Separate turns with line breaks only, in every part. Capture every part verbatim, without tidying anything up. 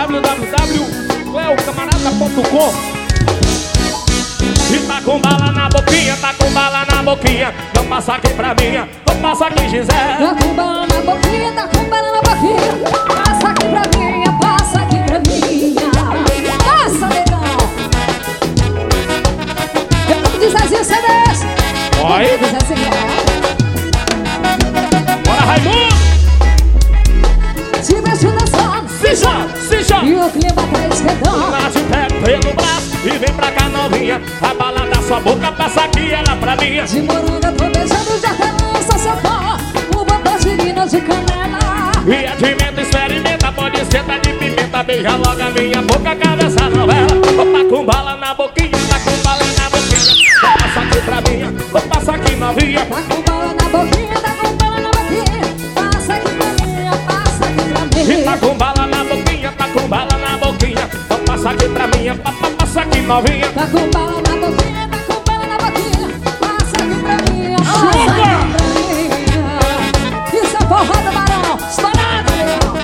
w w w ponto cleo camarada ponto com. E tá com bala na boquinha, tá com bala na boquinha. Não passa aqui pra mim, não passa aqui, Gisele.
Tá com bala na boquinha, tá com bala na boquinha. Passa aqui pra mim, passa aqui pra mim. Passa, negão. Eu não diz assim, C Ds.
Oi.
Eu diz assim,
bora, Raimundo.
se mexe dançando,
Se joga, se joga.
e o clima tá esquentando.
Ela te pega pelo braço e vem pra cá novinha. A bala da sua boca passa aqui, ela pra mim.
De morango eu tô beijando, já lança seu pó. Um bombom de mina de canela.
E é de menta, experimenta, pode ser tá de pimenta. Beija logo a minha boca, cada essa novela. Tá com bala na boquinha, tá com bala na boquinha. Passa aqui pra mim, passa aqui novinha.
Tá com bala na boquinha, tá com bala na boquinha. Passa aqui pra mim, passa aqui pra mim.
E tá com bala na boquinha, tá com bala na boquinha. Passa aqui pra mim, passa aqui novinha.
Tá com bala na boquinha, tá com bala na boquinha. Passa aqui pra mim, passa
Chupa!
aqui pra mim. Isso é porrada, barão, estourado, leão.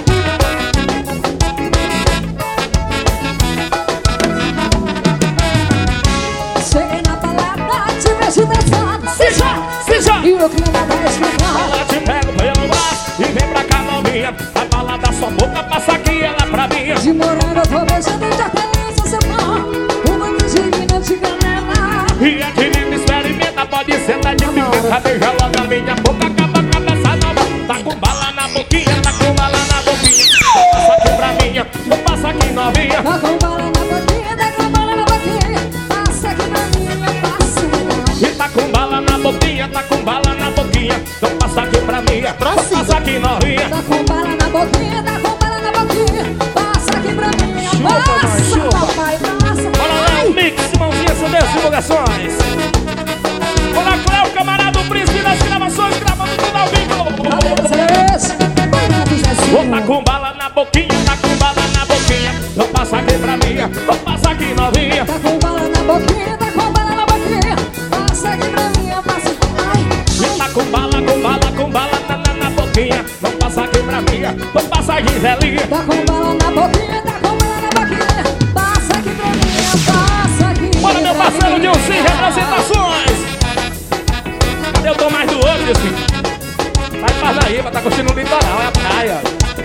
Cheguei na balada, te vejo dançando.
Se joga, se joga.
E o clima tá esquentando.
Ela te pega pelo braço e vem pra cá novinha. A bala da sua boca passa aqui, ela pra mim.
De morango eu tô beijando, já lança seu pó. Uma mina de canela.
E a de menta, experimenta, pode ser tá de pimenta. Beija logo a minha boca, acaba a cabeça nova. Tá com bala na boquinha, tá com bala na boquinha. Passa aqui pra mim, passa aqui novinha.
Tá com bala na boquinha, tá com bala na boquinha. Passa aqui pra mim, passa aqui pra mim.
E tá com bala na boquinha, tá com bala na boquinha. Então passa aqui pra mim, passa aqui novinha.
Tá com bala na boquinha, tá com bala na boquinha. Passa aqui pra mim,
Chupa,
passa,
mãe, chupa.
papai, passa.
Bora lá, o Mix, mãozinha, são dez divulgações. Olá, Cléo, camarada, o príncipe das gravações, gravando tudo ao
Valeu,
vivo.
vocês. Vai, Zezinho.
Tá com bala na boquinha, tá com bala na boquinha. Então passa aqui pra mim, então passa aqui novinha.
Tá com bala na boquinha, tá com bala na boquinha. Passa aqui pra mim, passa. Ai.
E tá com bala, com bala, com bala na, na, na boquinha. Então passa aqui pra mim, então passa a Giselinha.
Tá com bala na boquinha, tá com bala na boquinha. Passa aqui pra mim, passa aqui.
Bora, meu
pra
parceiro
mim.
Dilcinho, representações. Cadê o tom mais do outro, Dilcinho? Vai pra Naíba, tá curtindo o litoral, é a praia.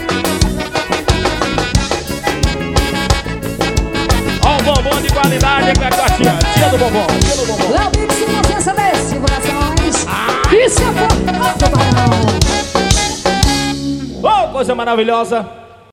Ó o bombom de qualidade, que é a tia, tia do bombom, tia do bombom.
Léo Mix, inocência desse, divulgações.
Ai.
Isso é porra, barão.
Ô, coisa maravilhosa.